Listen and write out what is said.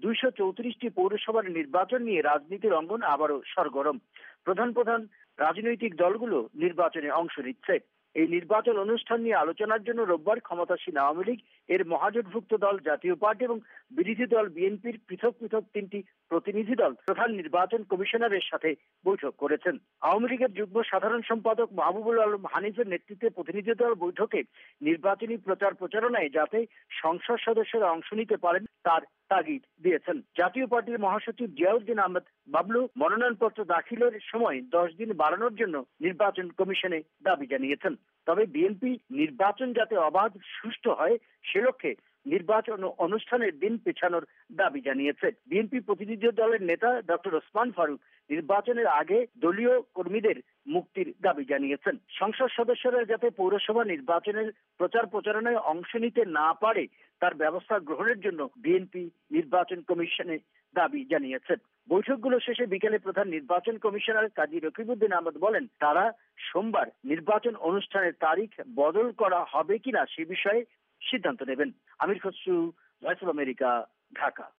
234টি পৌরসভার নির্বাচন নিয়ে রাজনীতির অঙ্গন আবারও সরগরম। প্রধান প্রধান রাজনৈতিক দলগুলো নির্বাচনে অংশ নিচ্ছে। এই নির্বাচন অনুষ্ঠান নিয়ে আলোচনার জন্য রোববার ক্ষমতাসীন আওয়ামী লীগ, এর মহাজোটভুক্ত দল জাতীয় পার্টি এবং বিরোধী দল বিএনপির পৃথক পৃথক 3টি প্রতিনিধি দল প্রধান নির্বাচন কমিশনারের সাথে বৈঠক করেছেন। আওয়ামী লীগের যুগ্ম সাধারণ সম্পাদক মাহবুবুল আলম হানিফের নেতৃত্বে প্রতিনিধি দল বৈঠকে নির্বাচনী প্রচার প্রচারণায় যাতে সংসদ সদস্যরা অংশ নিতে পারেন তার তাগিদ দিয়েছেন। জাতীয় পার্টির মহাসচিব জিয়াউদ্দিন আহমেদ বাবলু মনোনয়নপত্র দাখিলের সময় 10 দিন বাড়ানোর জন্য নির্বাচন কমিশনে দাবি জানিয়েছেন। তবে বিএনপি নির্বাচন যাতে অবাধ সুষ্ঠু হয় সে লক্ষ্যে নির্বাচন অনুষ্ঠানের দিন পেছানোর দাবি জানিয়েছে। বিএনপি প্রতিনিধি দলের নেতা ডক্টর ওসমান ফারুক নির্বাচনের আগে দলীয় কর্মীদের মুক্তির দাবি জানিয়েছেন। সংসদ সদস্যরা যাতে পৌরসভা নির্বাচনের প্রচার প্রচারণায় অংশ নিতে না পারে তার ব্যবস্থা গ্রহণের জন্য বিএনপি নির্বাচন কমিশনে দাবি জানিয়েছেন। বৈঠকগুলো শেষে বিকেলে প্রধান নির্বাচন কমিশনার কাজী রকিবউদ্দিন আহমদ বলেন, তারা সোমবার নির্বাচন অনুষ্ঠানের তারিখ বদল করা হবে কিনা সে বিষয়ে সিদ্ধান্ত নেবেন। Amir Khasru, voice of America, Dhaka.